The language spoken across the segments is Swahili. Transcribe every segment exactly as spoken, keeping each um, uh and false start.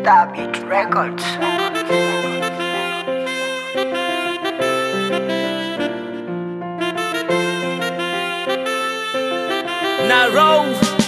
Stabit Records. Narrow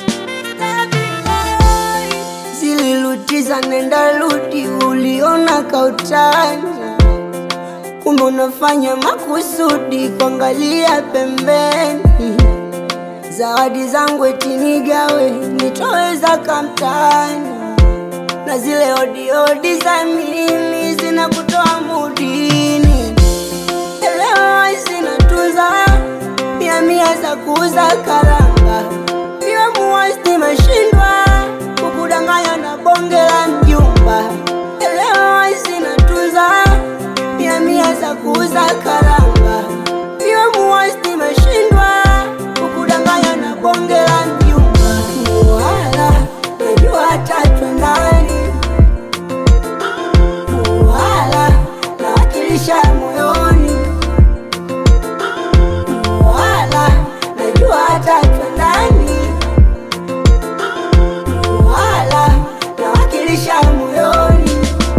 zililutiza nenda ludi, uliona kautanya, kumbe unafanya makusudi kuangalia pembeni. Zawadi zangu eti nigawe, nitoweza kamtani, na zile odi odi za mimi zinakutoa mudini. Elewa zinatunza mia mia za kuuza karanga, pia muwasti mashindwa kukudanganya na bonge la mjumba. Elewa zinatunza mia mia za kuuza karanga, pia muwasti mashindwa kukudanganya na bonge la mjumba. Muhala najua tatu ndani, muhala nawakilisha moyoni, muhala najua tatu ndani, muhala nawakilisha moyoni.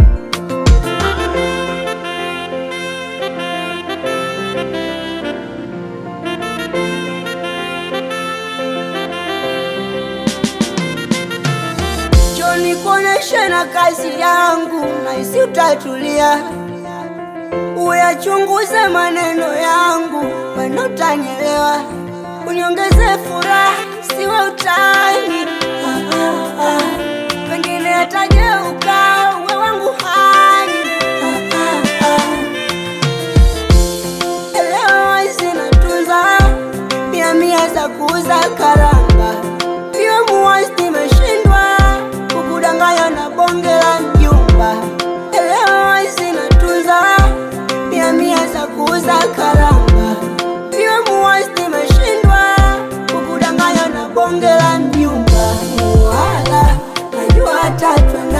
Njoni kuoneshe na kazi yangu, na isi utatulia, uyachunguze maneno yangu, wena utanielewa. Uniongeze furaha, siwe utani, ah, ah, ah. Pengine atageuka uwe wangu hani, ah, ah, ah. Elewa zinatunza mia mia za kuuza karanga, pia muwasti meshindwa kukudanganya na bonge la mjumba. Elewa zinatunza mia mia za kuuza karanga, pia muwasti meshindwa kukudanganya na bonge la mjumba. Muhala najua tatu